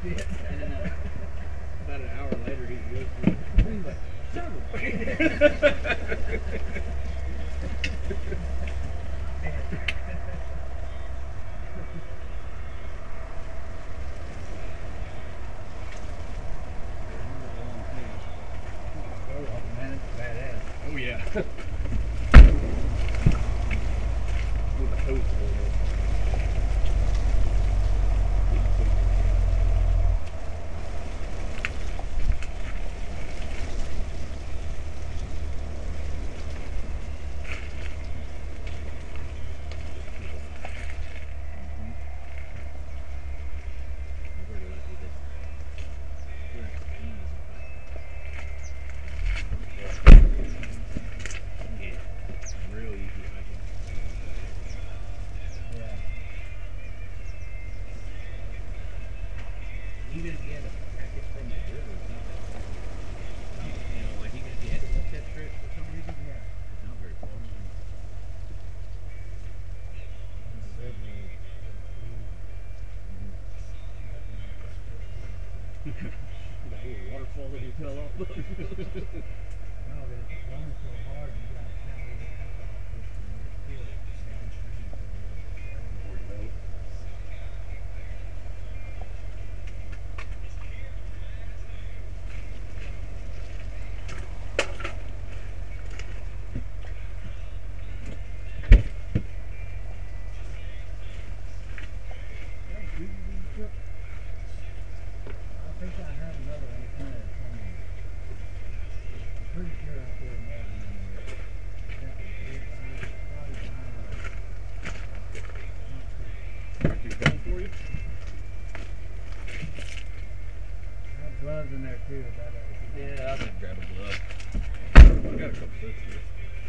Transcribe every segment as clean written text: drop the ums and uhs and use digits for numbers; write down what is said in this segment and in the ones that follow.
And then about an hour later, he goes to me. He's like, son of a bitch. Man, it's badass. Oh yeah. With a hose on it. Even if you had to pack it from the river, it's not that far. You know, like even if you had to walk that stretch for some reason, it's not very far. That little waterfall that he fell off of. No, but if it's running so hard, you got to paddle your ass off just to make it feel downstream. Before you know it. I think I heard another one kind of coming. I'm pretty sure out there more than probably behind us. Alright, keep going for you. I have gloves in there too. Yeah, I'll just grab a glove. I got a couple sets of this.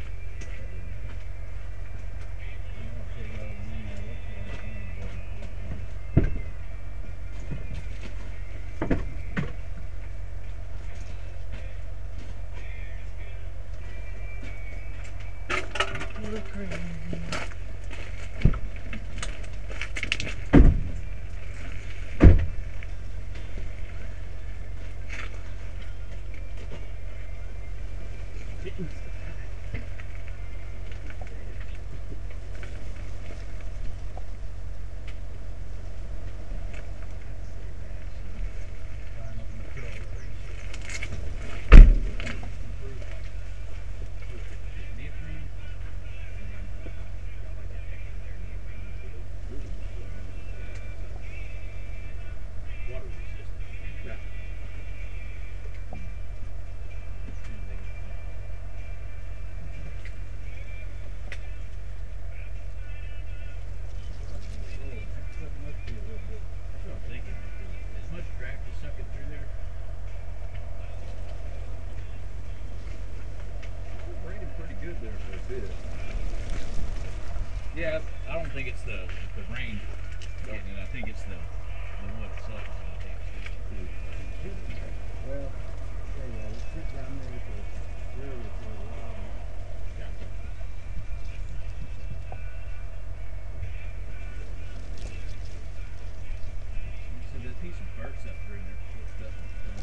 Yeah, I don't think it's the rain getting it. I think it's the wood itself. I think it's Well, tell you what, it sit down there for really for a while. So there's a piece of birch up through there. Stuff and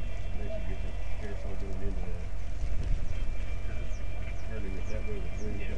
that way with wind.